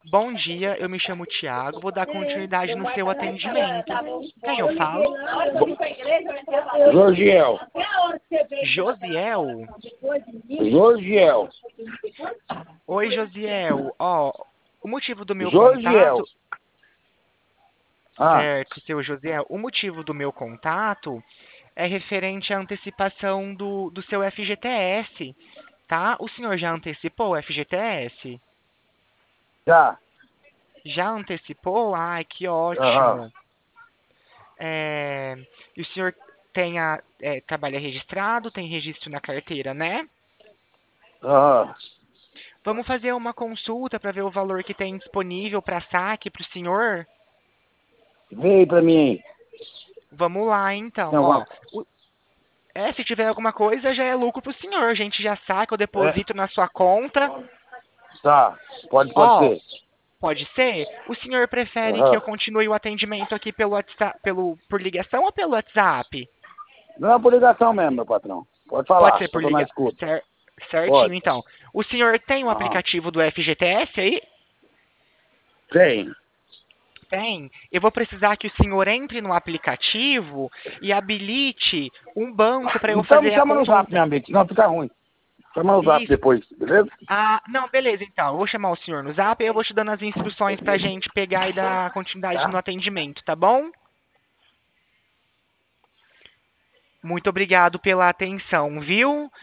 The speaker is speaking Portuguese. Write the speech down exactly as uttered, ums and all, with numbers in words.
Bom dia, eu me chamo Tiago, vou dar continuidade no seu atendimento. Quem eu falo? Jorgiel. Josiel? Jorgiel. Oi, Josiel. Ó, o motivo do meu Jorgiel. contato, Ah, certo, seu Josiel, o motivo do meu contato é referente à antecipação do, do seu F G T S, tá? O senhor já antecipou o F G T S? já. Já antecipou? Ai, que Aham. ótimo. É, e o senhor tem a, é, trabalha registrado, tem registro na carteira, né? Aham. Vamos fazer uma consulta para ver o valor que tem disponível para saque para o senhor? Vê aí pra mim aí. Vamos lá, então. Tem alguma Ó, coisa? o- é, se tiver alguma coisa, já é lucro para o senhor. A gente já saca, eu É, deposito na sua conta. tá. Pode, pode Ó, ser. pode ser? O senhor prefere que eu Aham. continue o atendimento aqui pelo WhatsApp, pelo, por ligação ou pelo WhatsApp? Não é por ligação mesmo, meu patrão. Pode Pode falar, ser eu por tô na ligação. escuta. Certinho, Pode. então. O senhor tem o Aham. aplicativo do F G T S aí? Tem. Tem. Eu vou precisar que o senhor entre no aplicativo e habilite um banco para eu Então me fazer a chama no zap, consulta. meu amigo, senão fica ruim. Chama no zap Isso. depois, beleza? Ah, não, beleza, então. Eu vou chamar o senhor no zap e eu vou te dando as instruções pra gente pegar e dar continuidade no Tá? atendimento, tá bom? Muito obrigado pela atenção, viu?